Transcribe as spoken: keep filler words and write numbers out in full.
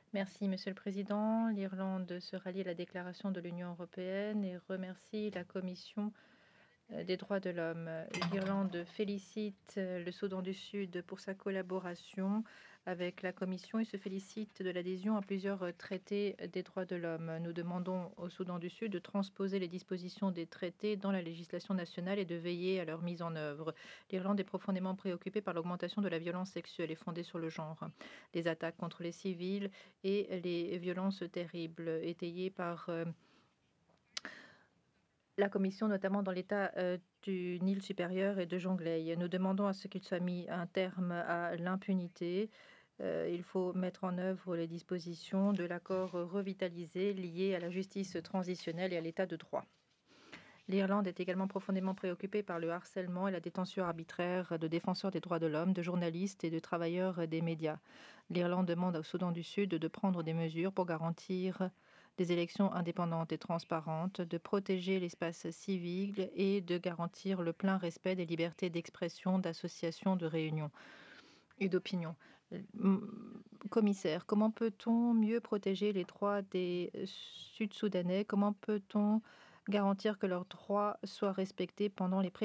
Merci, Monsieur le Président. L'Irlande se rallie à la déclaration de l'Union européenne et remercie la Commission euh, des droits de l'homme. L'Irlande félicite euh, le Soudan du Sud pour sa collaboration avec la Commission et se félicite de l'adhésion à plusieurs euh, traités des droits de l'homme. Nous demandons au Soudan du Sud de transposer les dispositions des traités dans la législation nationale et de veiller à leur mise en œuvre. L'Irlande est profondément préoccupée par l'augmentation de la violence sexuelle et fondée sur le genre, les attaques contre les civils et les violences terribles étayées par euh, la Commission, notamment dans l'État euh, du Nil supérieur et de Jonglei. Nous demandons à ce qu'il soit mis un terme à l'impunité. Euh, il faut mettre en œuvre les dispositions de l'accord revitalisé lié à la justice transitionnelle et à l'état de droit. L'Irlande est également profondément préoccupée par le harcèlement et la détention arbitraire de défenseurs des droits de l'homme, de journalistes et de travailleurs des médias. L'Irlande demande au Soudan du Sud de prendre des mesures pour garantir des élections indépendantes et transparentes, de protéger l'espace civil et de garantir le plein respect des libertés d'expression, d'association, de réunion et d'opinion. Commissaire, comment peut-on mieux protéger les droits des Sud-Soudanais? Comment peut-on garantir que leurs droits soient respectés pendant les préparatifs